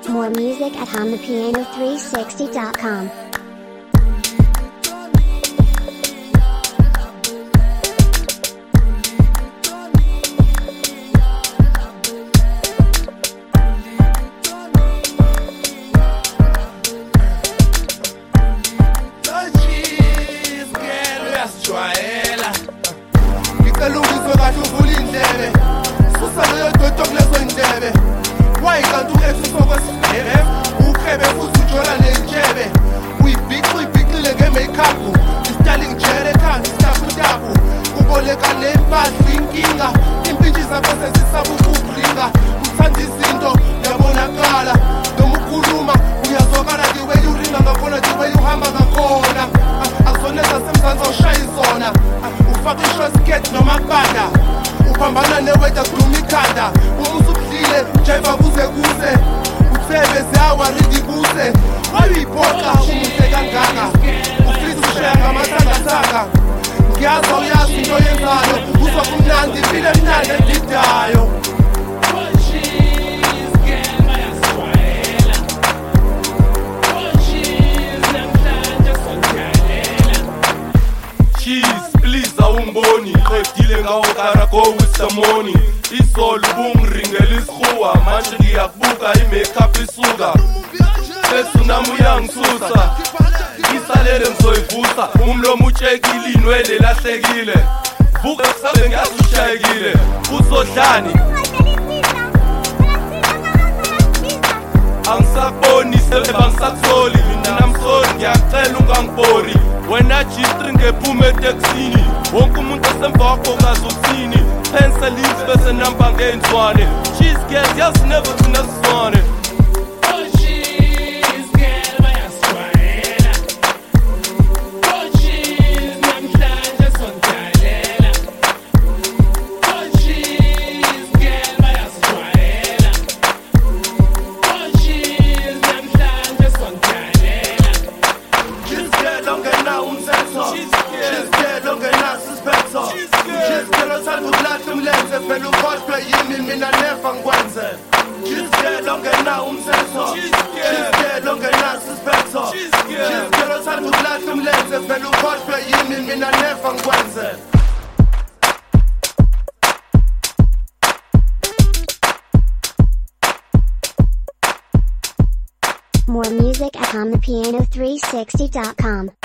More music at HumThePiano360.com. Uphambana neweta kuluma ikhanda umusa ubuhlile jiva kuze kuze uthebeze awaridi kuze wayiphoqa umuhle kangaka ufisa usheya ngamathanga ngiyazi awuyazi into yenzayo uzwa kumnandi impilo emnandi edidayo Umboni qedile ngawo karago with the money izolo bungringela isihuwa manje ngiyakubuka i-makeup isuka sesunami uyangisusa isalele ngizoyivusa umlomo utshekile inwele lahlekile vuka kusabe ngiyazi ushayekile uzodlani angisakuboni sebangisakuzoli mina namsoli ngiyacela ungangibori wena G-string ephuma eteksini wonke umuntu esemva wakho kazi uthini pencil leaves bese namba ngenzwane cheese girls yazi never thina sizwane mina never ngikwenze Cheese ongena umthetho Cheese ongena suspecto Cheese othanda ukulahla umlenze vele ukhohlwe yimi mina never ngikwenze More music at HumThePiano360.com.